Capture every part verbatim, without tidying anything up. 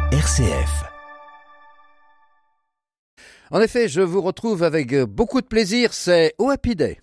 R C F. En effet, je vous retrouve avec beaucoup de plaisir, c'est Oh Happy Day.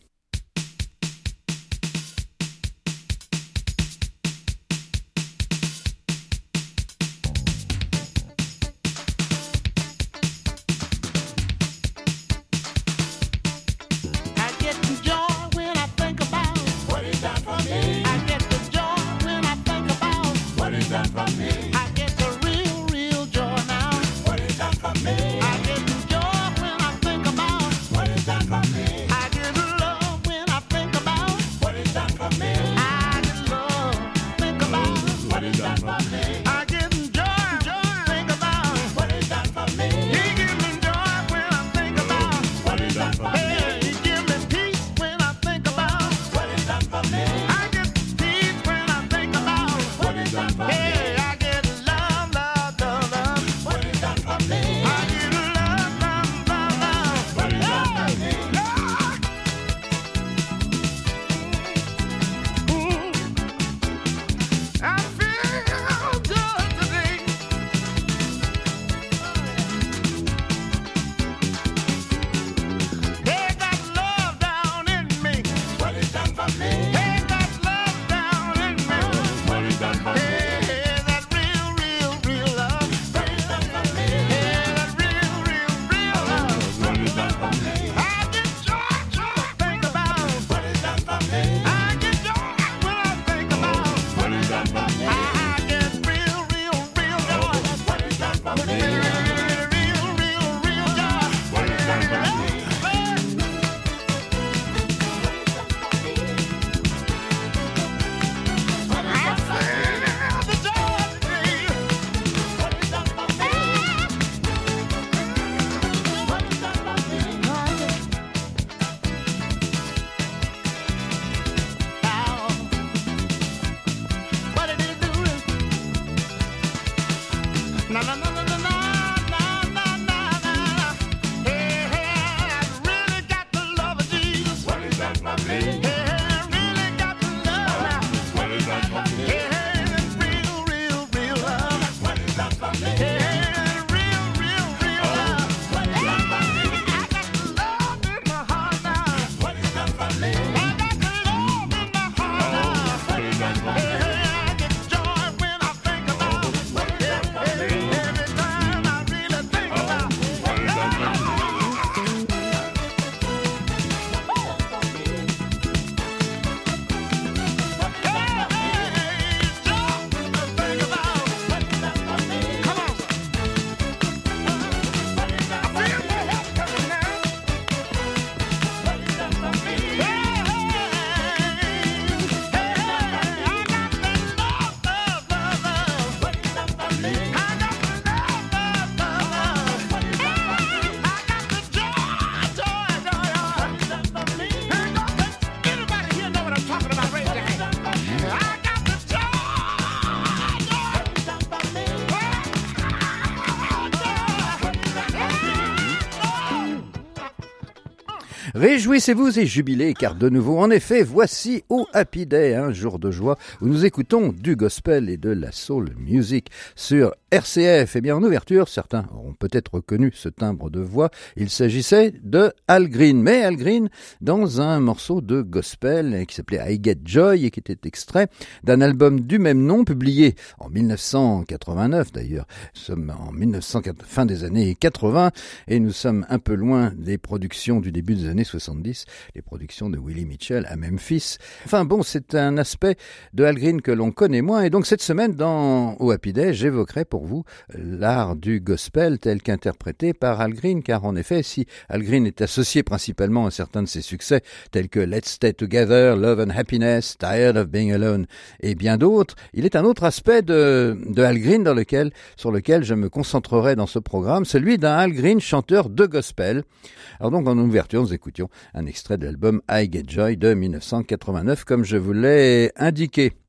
Réjouissez-vous et jubilez, car de nouveau, en effet, voici Oh Happy Day, un jour de joie où nous écoutons du gospel et de la soul music sur R C F. Eh bien, en ouverture, certains auront peut-être reconnu ce timbre de voix. Il s'agissait de Al Green, mais Al Green dans un morceau de gospel qui s'appelait I Get Joy et qui était extrait d'un album du même nom, publié en dix-neuf cent quatre-vingt-neuf d'ailleurs. Nous sommes en mille neuf cents, fin des années quatre-vingts et nous sommes un peu loin des productions du début des années soixante-dix, les productions de Willie Mitchell à Memphis. Enfin bon, c'est un aspect de Al Green que l'on connaît moins, et donc cette semaine dans Oh Happy Day, j'évoquerai pour vous l'art du gospel tel qu'interprété par Al Green, car en effet, si Al Green est associé principalement à certains de ses succès tels que Let's Stay Together, Love and Happiness, Tired of Being Alone et bien d'autres, il est un autre aspect de, de Al Green dans lequel, sur lequel je me concentrerai dans ce programme, celui d'un Al Green chanteur de gospel. Alors donc en ouverture, nous écoutions un extrait de l'album I Get Joy de dix-neuf cent quatre-vingt-neuf, comme je vous l'ai indiqué.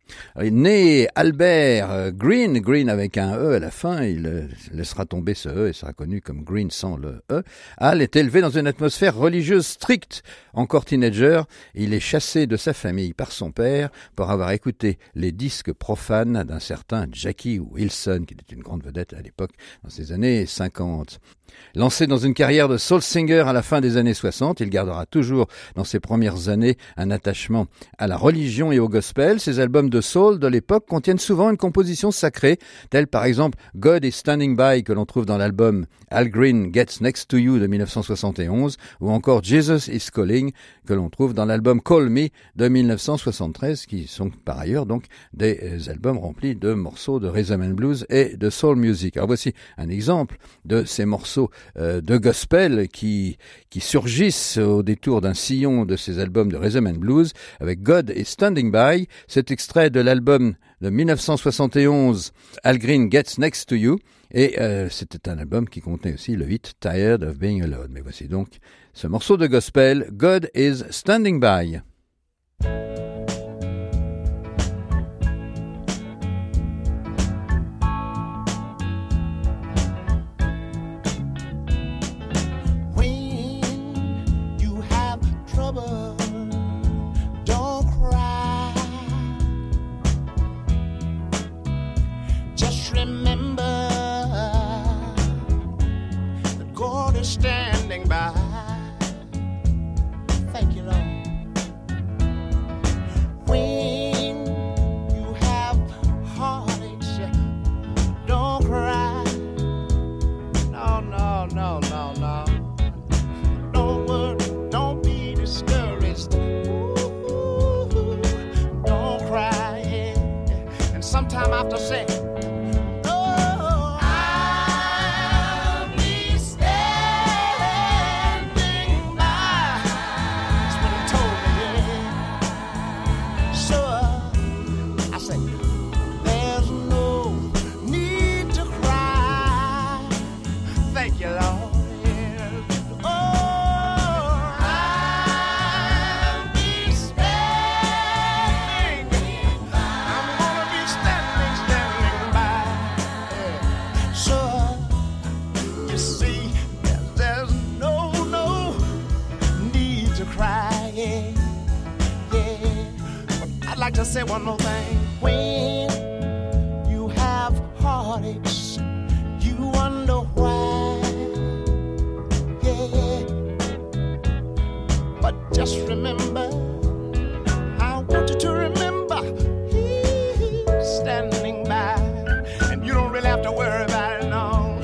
Né Albert Green, Green avec un E à la fin, il laissera tomber ce E et sera connu comme Green sans le E. Al est élevé dans une atmosphère religieuse stricte. Encore teenager, il est chassé de sa famille par son père pour avoir écouté les disques profanes d'un certain Jackie Wilson, qui était une grande vedette à l'époque, dans ces années cinquante. Lancé dans une carrière de soul singer à la fin des années soixante, il gardera toujours dans ses premières années un attachement à la religion et au gospel. Ses albums de soul de l'époque contiennent souvent une composition sacrée, telle par exemple God is Standing By que l'on trouve dans l'album Al Green Gets Next to You de dix-neuf cent soixante et onze, ou encore Jesus is Calling que l'on trouve dans l'album Call Me de dix-neuf cent soixante-treize, qui sont par ailleurs donc des albums remplis de morceaux de rhythm and blues et de soul music. Alors voici un exemple de ces morceaux euh, de gospel qui qui surgissent au détour d'un sillon de ces albums de rhythm and blues avec God is Standing By. Cet extrait de l'album de dix-neuf cent soixante et onze Al Green Gets Next to You, et euh, c'était un album qui contenait aussi le hit Tired of Being Alone. Mais voici donc ce morceau de gospel, God is Standing By. Standing by. Thank you, Lord. When you have heartaches, don't cry. No, no, no, no, no. Don't worry, don't be discouraged. Ooh, don't cry. Yeah. And sometime I have to say, to say one more thing. When you have heartaches, you wonder why. Yeah. But just remember, I want you to remember, He's standing by, and you don't really have to worry about it long.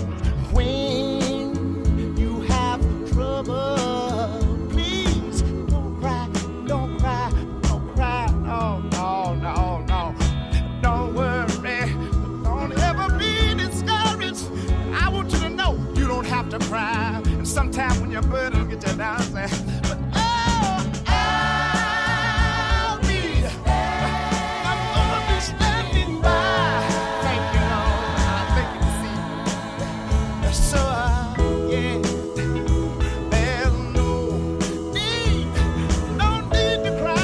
When you have trouble, please don't cry, don't cry. No, no, no, no. Don't worry. Don't ever be discouraged. I want you to know you don't have to cry. And sometimes when your burden get you down, say, but oh, I'll be, I'm gonna be standing by. Thank you, Lord. I thank you to see. So, uh, yeah. There's no need, no need to cry.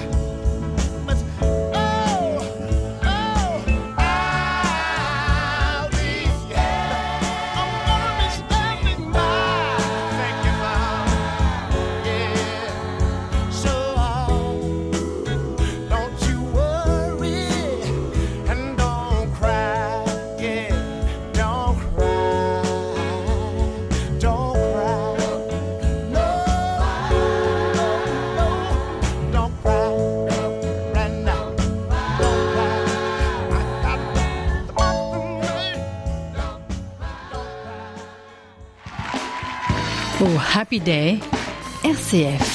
Au Happy Day, R C F.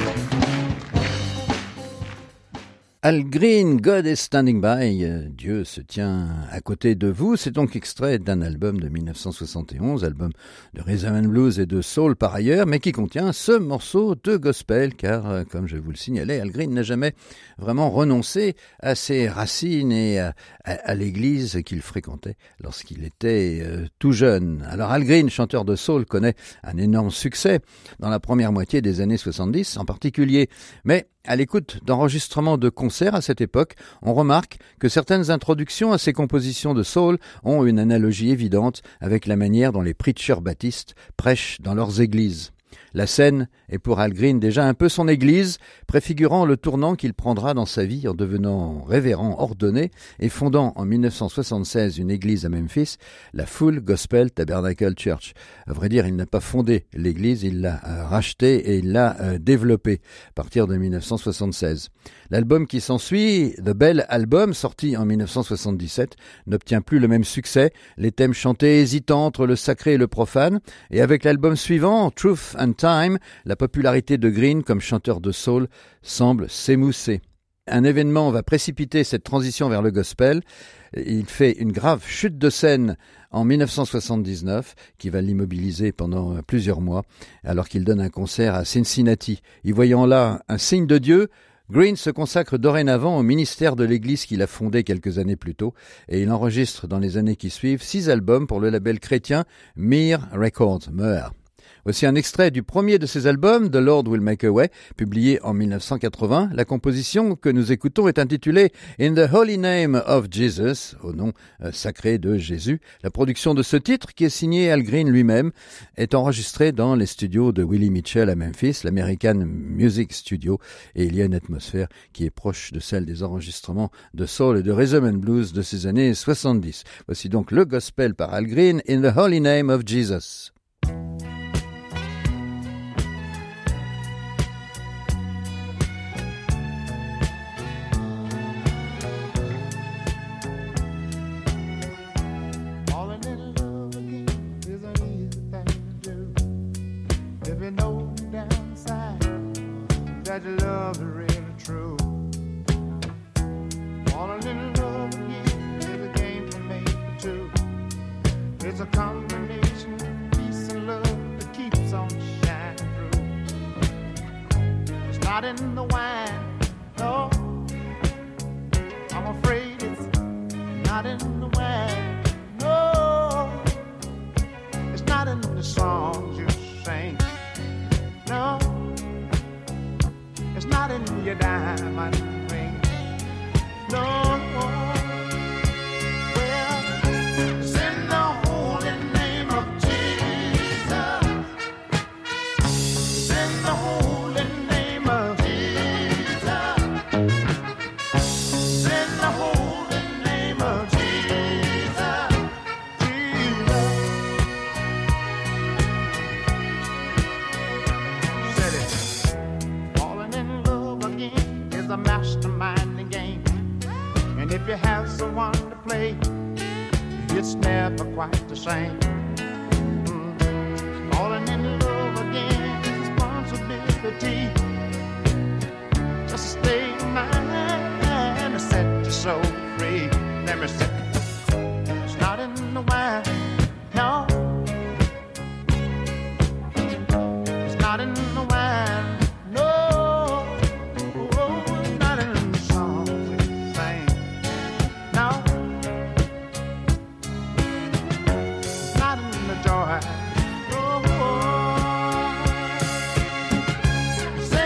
Al Green, God is Standing By, Dieu se tient à côté de vous. C'est donc extrait d'un album de dix-neuf cent soixante et onze, album de rhythm and blues et de soul par ailleurs, mais qui contient ce morceau de gospel, car, comme je vous le signalais, Al Green n'a jamais vraiment renoncé à ses racines et à, à, à l'église qu'il fréquentait lorsqu'il était euh, tout jeune. Alors Al Green, chanteur de soul, connaît un énorme succès dans la première moitié des années soixante-dix en particulier, mais À l'écoute d'enregistrements de concerts à cette époque, on remarque que certaines introductions à ces compositions de soul ont une analogie évidente avec la manière dont les preachers baptistes prêchent dans leurs églises. La scène est pour Al Green déjà un peu son église, préfigurant le tournant qu'il prendra dans sa vie en devenant révérend ordonné et fondant en dix-neuf cent soixante-seize une église à Memphis, la Full Gospel Tabernacle Church. À vrai dire, il n'a pas fondé l'église, il l'a euh, rachetée et il l'a euh, développée à partir de dix-neuf cent soixante-seize. L'album qui s'ensuit, The Bell Album, sorti en dix-neuf cent soixante-dix-sept, n'obtient plus le même succès, les thèmes chantés hésitant entre le sacré et le profane, et avec l'album suivant, Truth and Time, la popularité de Green comme chanteur de soul semble s'émousser. Un événement va précipiter cette transition vers le gospel. Il fait une grave chute de scène en dix-neuf cent soixante-dix-neuf qui va l'immobiliser pendant plusieurs mois alors qu'il donne un concert à Cincinnati. Y voyant là un signe de Dieu, Green se consacre dorénavant au ministère de l'Église qu'il a fondé quelques années plus tôt et il enregistre dans les années qui suivent six albums pour le label chrétien Meir Records. Meir. Voici un extrait du premier de ses albums, The Lord Will Make a Way, publié en dix-neuf cent quatre-vingts. La composition que nous écoutons est intitulée In the Holy Name of Jesus, au nom euh, sacré de Jésus. La production de ce titre, qui est signé Al Green lui-même, est enregistrée dans les studios de Willie Mitchell à Memphis, l'American Music Studio, et il y a une atmosphère qui est proche de celle des enregistrements de soul et de rhythm and blues de ces années soixante-dix. Voici donc le gospel par Al Green, In the Holy Name of Jesus. That your love is really true. Falling in love again is a game for me for two. It's a combination of peace and love that keeps on shining through. It's not in the wine, no. I'm afraid it's not in the wine, no. It's not in the songs you sing, no. It's not in your diamond ring, no. Well, it's in the holy name of Jesus. It's in the holy name of Jesus. It's in the holy name of Jesus. Jesus. Said it. Falling in love again is a masterminding game. And if you have someone to play, it's never quite the same. Mm. Falling in love again is responsibility. Just stay in mind and set your soul free. Let me say, it's not in the wine, no. It's not in the wine, no. It's not in the songs we sing, no. It's not in the joy, no. It's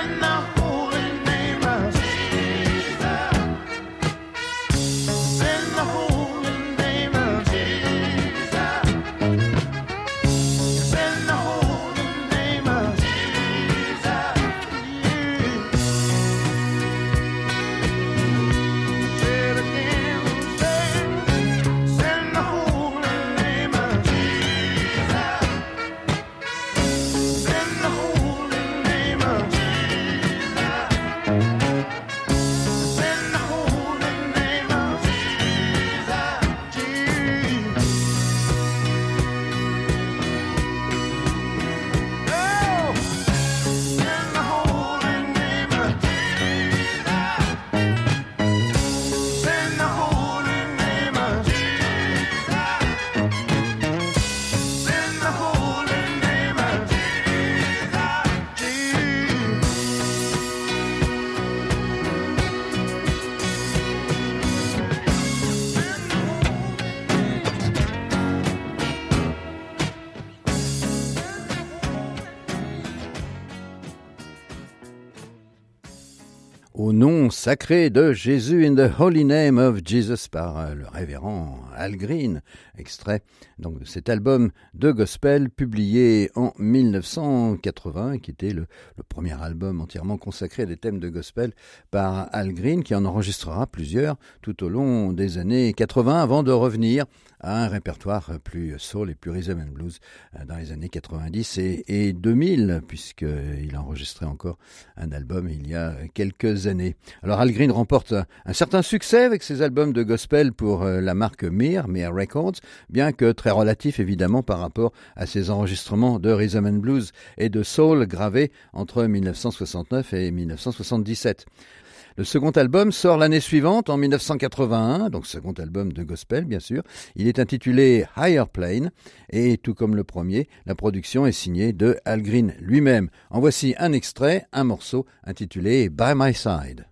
Au nom sacré de Jésus, in the holy name of Jesus, par le révérend Al Green, extrait donc de cet album de gospel publié en mille neuf cent quatre-vingts, qui était le, le premier album entièrement consacré à des thèmes de gospel par Al Green, qui en enregistrera plusieurs tout au long des années quatre-vingts, avant de revenir à un répertoire plus soul et plus rhythm and blues dans les années quatre-vingt-dix et, et deux mille, puisqu'il a enregistré encore un album il y a quelques années. Alors Al Green remporte un, un certain succès avec ses albums de gospel pour la marque Mir, Mir Records, bien que très relatif évidemment par rapport à ses enregistrements de rhythm and blues et de soul gravés entre mille neuf cent soixante-neuf et mille neuf cent soixante-dix-sept. Le second album sort l'année suivante, en mille neuf cent quatre-vingt-un, donc second album de gospel bien sûr. Il est intitulé Higher Plane et tout comme le premier, la production est signée de Al Green lui-même. En voici un extrait, un morceau intitulé By My Side.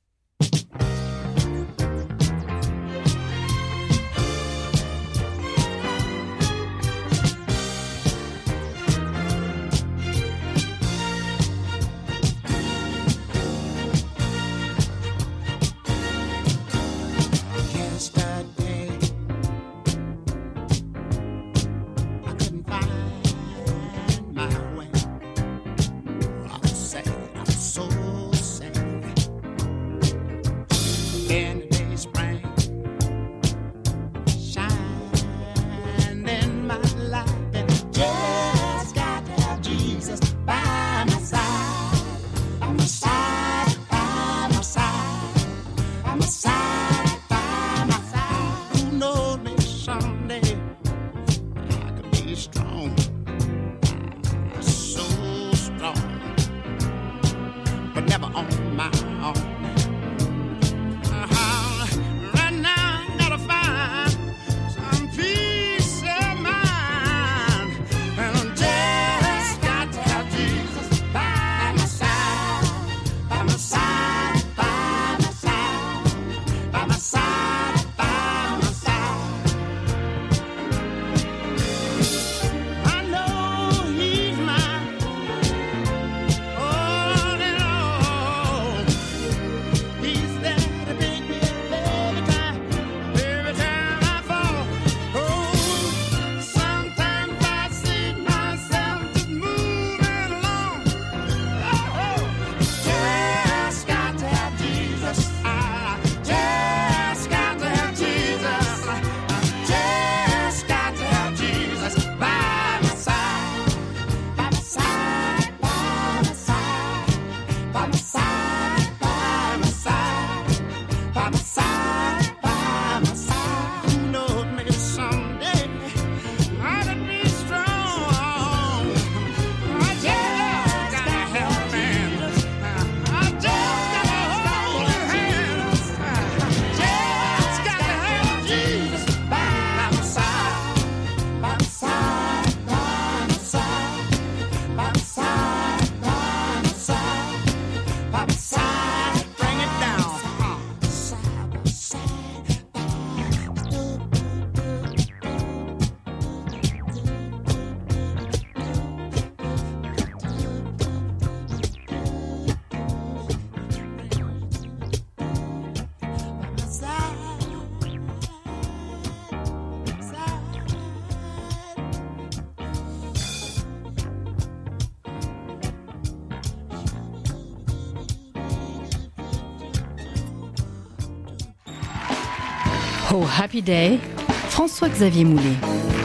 Oh Happy Day, François-Xavier Moulet.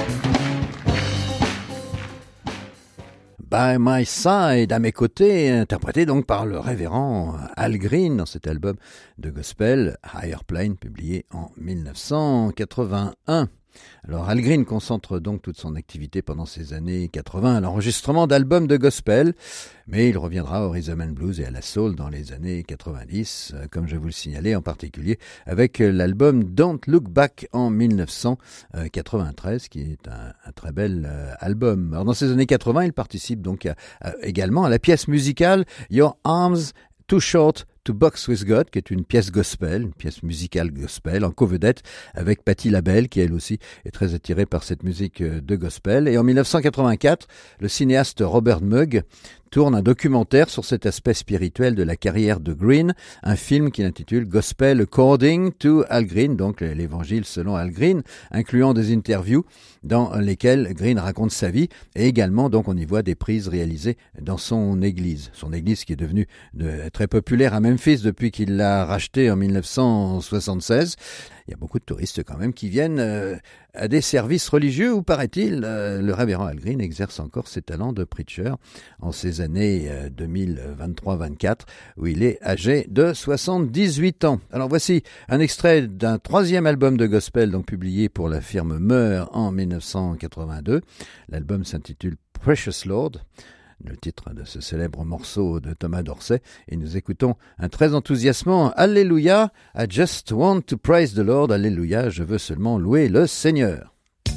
By My Side, à mes côtés, interprété donc par le révérend Al Green dans cet album de gospel Higher Plane, publié en mille neuf cent quatre-vingt-un. Alors Al Green concentre donc toute son activité pendant ces années quatre-vingts à l'enregistrement d'albums de gospel, mais il reviendra au rhythm and blues et à la soul dans les années quatre-vingt-dix, comme je vous le signalais, en particulier avec l'album Don't Look Back en mille neuf cent quatre-vingt-treize, qui est un, un très bel album. Alors dans ces années quatre-vingts, il participe donc à, à, également à la pièce musicale Your Arms Too Short to Box with God, qui est une pièce gospel, une pièce musicale gospel, en co-vedette avec Patti LaBelle, qui elle aussi est très attirée par cette musique de gospel. Et en mille neuf cent quatre-vingt-quatre, le cinéaste Robert Moog tourne un documentaire sur cet aspect spirituel de la carrière de Green, un film qu'il intitule Gospel According to Al Green, donc l'évangile selon Al Green, incluant des interviews dans lesquelles Green raconte sa vie et également donc on y voit des prises réalisées dans son église. Son église qui est devenue de, très populaire à Memphis depuis qu'il l'a rachetée en dix-neuf cent soixante-seize. Il y a beaucoup de touristes quand même qui viennent euh, à des services religieux où, paraît-il, euh, le révérend Al Green exerce encore ses talents de preacher en ces années euh, deux mille vingt-trois vingt-quatre où il est âgé de soixante-dix-huit ans. Alors voici un extrait d'un troisième album de gospel donc publié pour la firme Meur en dix-neuf cent quatre-vingt-deux. L'album s'intitule Precious Lord, le titre de ce célèbre morceau de Thomas Dorsey, et nous écoutons un très enthousiasmant Alléluia, I just want to praise the Lord, Alléluia, je veux seulement louer le Seigneur.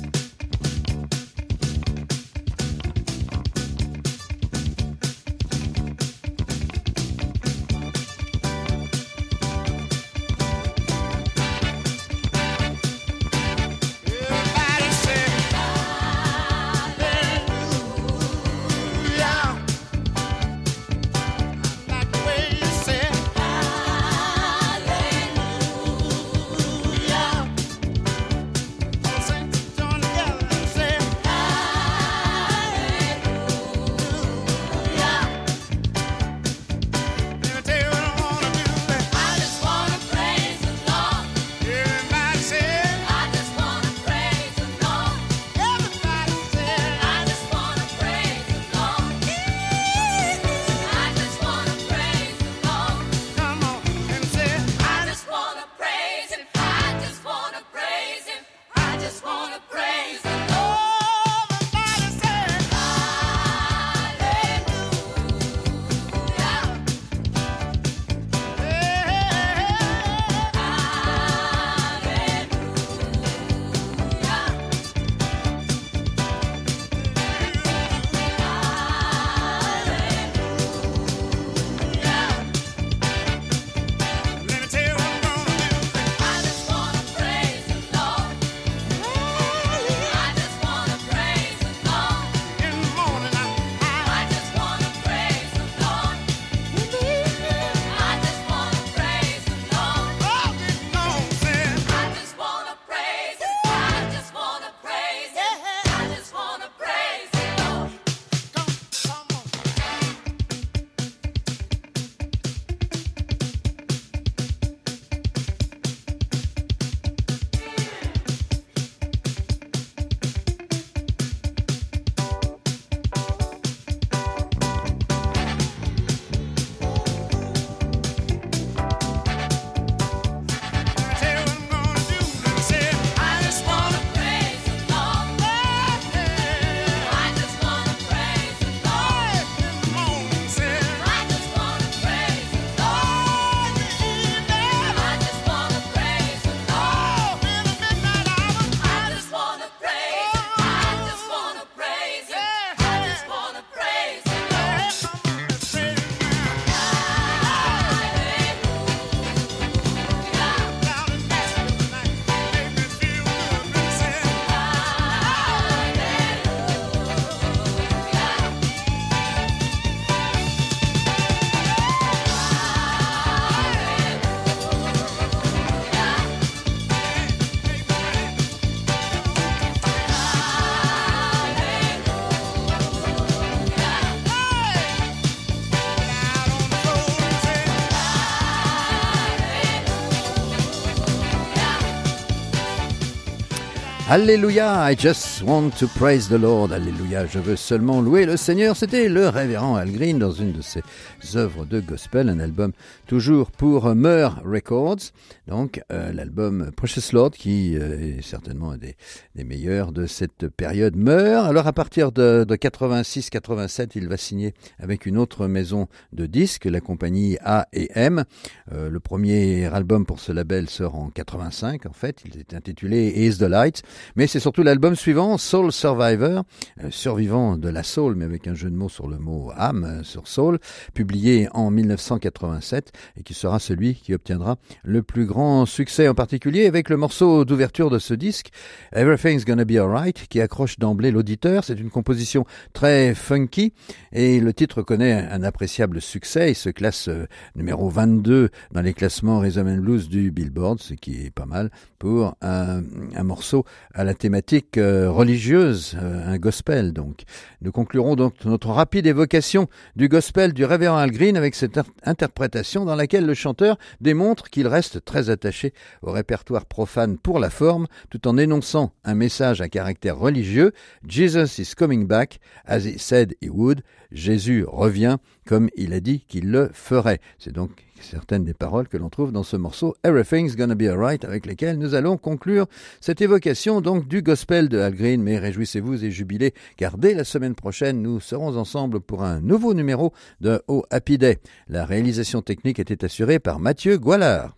Alléluia, I just want to praise the Lord. Alléluia, je veux seulement louer le Seigneur. C'était le révérend Al Green dans une de ses œuvres de gospel, un album toujours pour Meur Records. Donc euh, l'album Precious Lord qui euh, est certainement un des, des meilleurs de cette période Meur. Alors à partir de, de quatre-vingt-six quatre-vingt-sept, il va signer avec une autre maison de disques, la compagnie A et M. Euh, le premier album pour ce label sort en quatre-vingt-cinq en fait. Il est intitulé Is the Light. mais c'est surtout l'album suivant, Soul Survivor, euh, survivant de la soul, mais avec un jeu de mots sur le mot âme, euh, sur soul, publié en mille neuf cent quatre-vingt-sept, et qui sera celui qui obtiendra le plus grand succès, en particulier avec le morceau d'ouverture de ce disque, Everything's Gonna Be Alright, qui accroche d'emblée l'auditeur. C'est une composition très funky, et le titre connaît un appréciable succès. Il se classe euh, numéro vingt-deux dans les classements Rhythm and Blues du Billboard, ce qui est pas mal pour un, un morceau à la thématique euh, religieuse, euh, un gospel donc. Nous conclurons donc notre rapide évocation du gospel du révérend Al Green avec cette in- interprétation dans laquelle le chanteur démontre qu'il reste très attaché au répertoire profane pour la forme, tout en énonçant un message à caractère religieux. Jesus is coming back as he said he would. Jésus revient comme il a dit qu'il le ferait. C'est donc certaines des paroles que l'on trouve dans ce morceau Everything's Gonna Be Alright, avec lesquelles nous allons conclure cette évocation donc du gospel de Al Green. Mais réjouissez-vous et jubilez, car dès la semaine prochaine, nous serons ensemble pour un nouveau numéro de Oh Happy Day. La réalisation technique était assurée par Mathieu Goualard.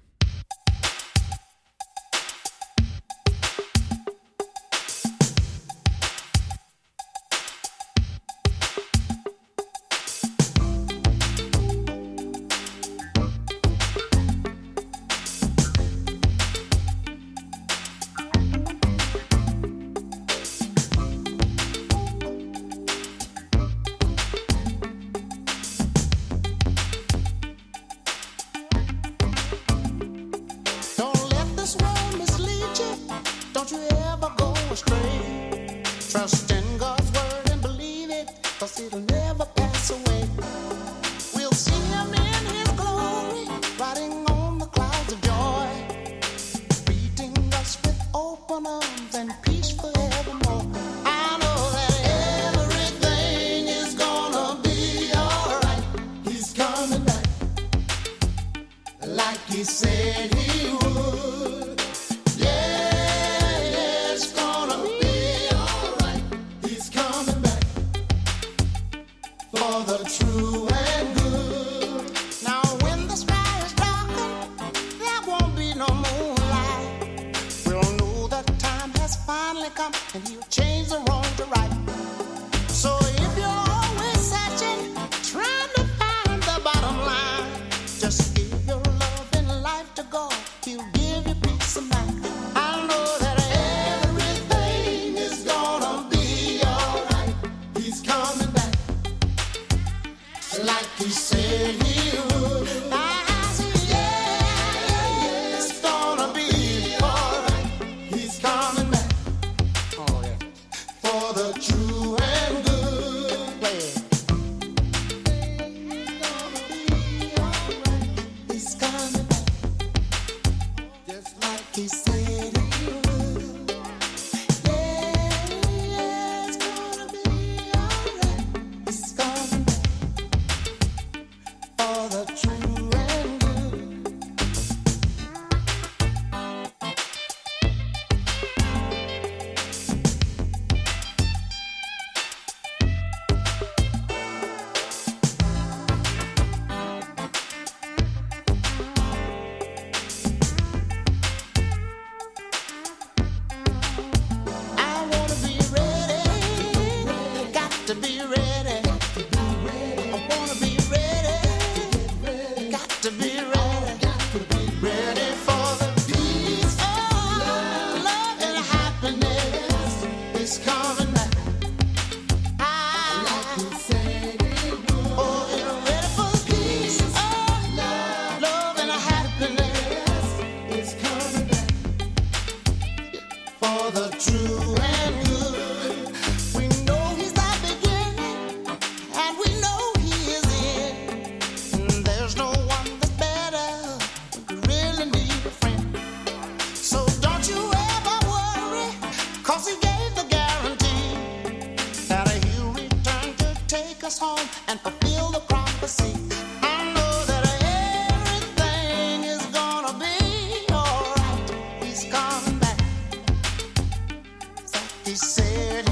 He said